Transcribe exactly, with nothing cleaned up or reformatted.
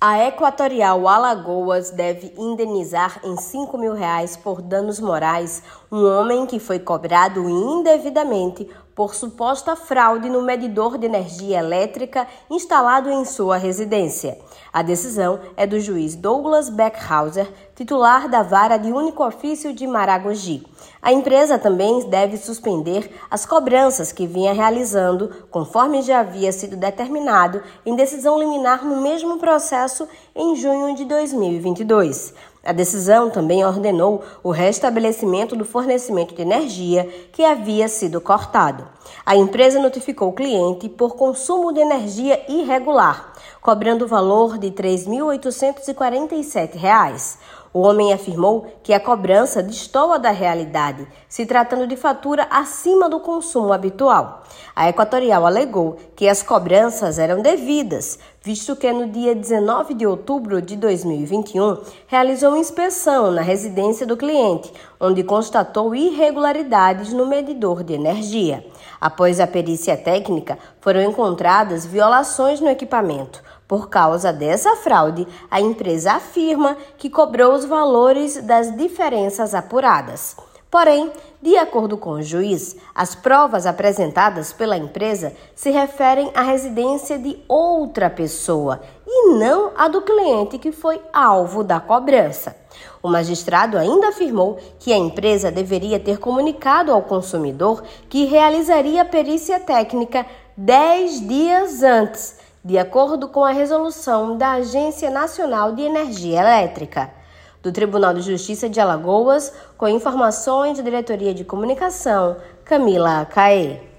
A Equatorial Alagoas deve indenizar em cinco mil reais por danos morais um homem que foi cobrado indevidamente por suposta fraude no medidor de energia elétrica instalado em sua residência. A decisão é do juiz Douglas Beckhauser, titular da Vara de Único Ofício de Maragogi. A empresa também deve suspender as cobranças que vinha realizando, conforme já havia sido determinado em decisão liminar no mesmo processo em junho de dois mil e vinte e dois. A decisão também ordenou o restabelecimento do fornecimento de energia que havia sido cortado. A empresa notificou o cliente por consumo de energia irregular, cobrando o valor de três mil oitocentos e quarenta e sete reais. O homem afirmou que a cobrança destoa da realidade, se tratando de fatura acima do consumo habitual. A Equatorial alegou que as cobranças eram devidas, visto que no dia dezenove de outubro de dois mil e vinte e um realizou uma inspeção na residência do cliente, onde constatou irregularidades no medidor de energia. Após a perícia técnica, foram encontradas violações no equipamento. Por causa dessa fraude, a empresa afirma que cobrou os valores das diferenças apuradas. Porém, de acordo com o juiz, as provas apresentadas pela empresa se referem à residência de outra pessoa e não a do cliente que foi alvo da cobrança. O magistrado ainda afirmou que a empresa deveria ter comunicado ao consumidor que realizaria a perícia técnica dez dias antes, de acordo com a resolução da Agência Nacional de Energia Elétrica. Do Tribunal de Justiça de Alagoas, com informações da Diretoria de Comunicação, Camila Caê.